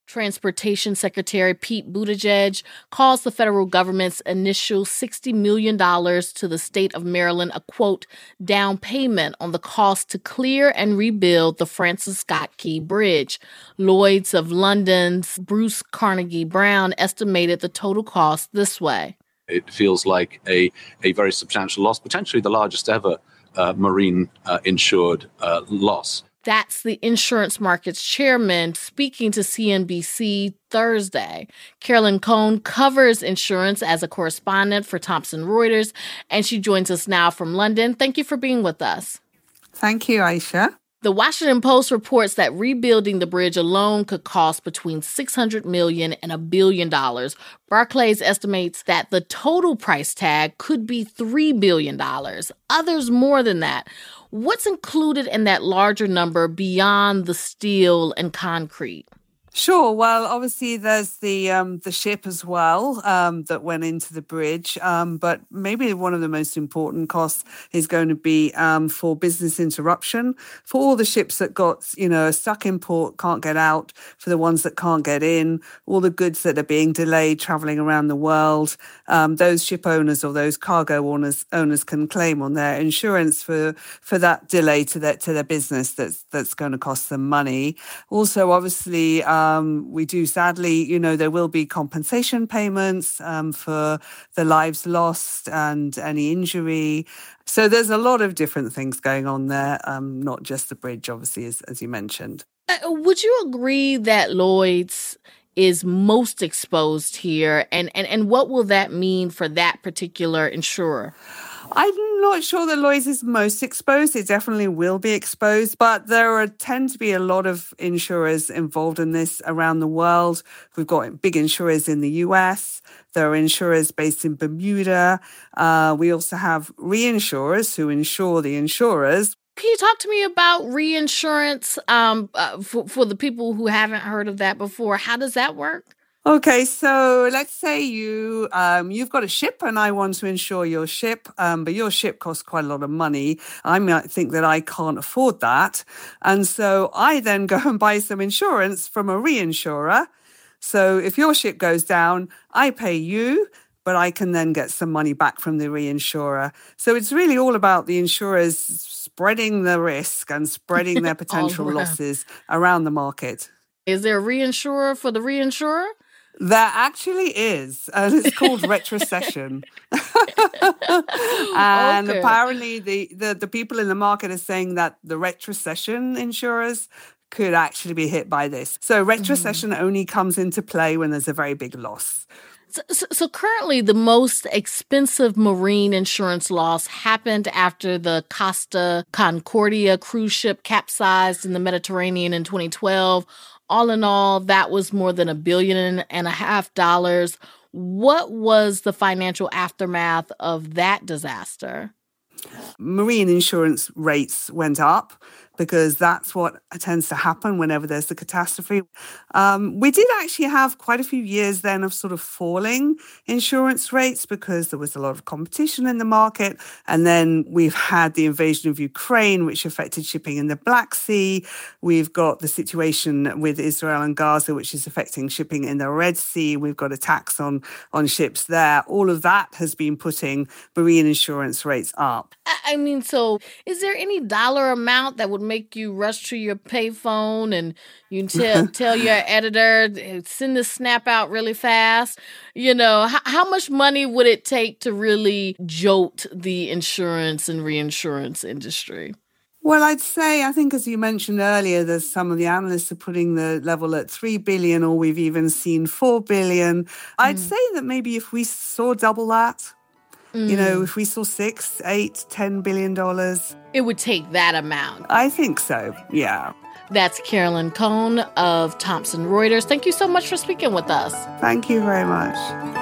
Transportation Secretary Pete Buttigieg calls the federal government's initial $60 million to the state of Maryland a, quote, down payment on the cost to clear and rebuild the Francis Scott Key Bridge. Lloyd's of London's Bruce Carnegie Brown estimated the total cost this way. It feels like a very substantial loss, potentially the largest ever marine insured loss. That's the insurance market's chairman speaking to CNBC Thursday. Carolyn Cohn covers insurance as a correspondent for Thomson Reuters, and she joins us now from London. Thank you for being with us. Thank you, Aisha. The Washington Post reports that rebuilding the bridge alone could cost between $600 million and $1 billion. Barclays estimates that the total price tag could be $3 billion. Others more than that. What's included in that larger number beyond the steel and concrete? Sure. Well, obviously, there's the ship as well that went into the bridge. But maybe one of the most important costs is going to be for business interruption, for all the ships that got, stuck in port, can't get out, for the ones that can't get in, all the goods that are being delayed traveling around the world. Those ship owners or those cargo owners can claim on their insurance for that delay to their business that's going to cost them money. Also, obviously, we do sadly, there will be compensation payments for the lives lost and any injury. So there's a lot of different things going on there, not just the bridge, obviously, as you mentioned. Would you agree that Lloyd's is most exposed here? And what will that mean for that particular insurer? I'm not sure that Lloyd's is most exposed. It definitely will be exposed, but there tend to be a lot of insurers involved in this around the world. We've got big insurers in the US. There are insurers based in Bermuda. We also have reinsurers who insure the insurers. Can you talk to me about reinsurance for the people who haven't heard of that before? How does that work? Okay, so let's say you've got a ship and I want to insure your ship, but your ship costs quite a lot of money. I might think that I can't afford that. And so I then go and buy some insurance from a reinsurer. So if your ship goes down, I pay you, but I can then get some money back from the reinsurer. So it's really all about the insurers spreading the risk and spreading their potential losses around the market. Is there a reinsurer for the reinsurer? There actually is, and it's called retrocession. And apparently the people in the market are saying that the retrocession insurers could actually be hit by this. So retrocession only comes into play when there's a very big loss. So currently, the most expensive marine insurance loss happened after the Costa Concordia cruise ship capsized in the Mediterranean in 2012. All in all, that was more than $1.5 billion. What was the financial aftermath of that disaster? Marine insurance rates went up because that's what tends to happen whenever there's a catastrophe. We did actually have quite a few years then of sort of falling insurance rates because there was a lot of competition in the market. And then we've had the invasion of Ukraine, which affected shipping in the Black Sea. We've got the situation with Israel and Gaza, which is affecting shipping in the Red Sea. We've got attacks on ships there. All of that has been putting marine insurance rates up. I mean, so is there any dollar amount that would make you rush to your payphone and you tell your editor, send this snap out really fast? How much money would it take to really jolt the insurance and reinsurance industry? Well, I think as you mentioned earlier, there's some of the analysts are putting the level at 3 billion, or we've even seen 4 billion. I'd say that maybe if we saw double that, if we saw $6, $8, $10 billion. It would take that amount. I think so, yeah. That's Carolyn Cohn of Thomson Reuters. Thank you so much for speaking with us. Thank you very much.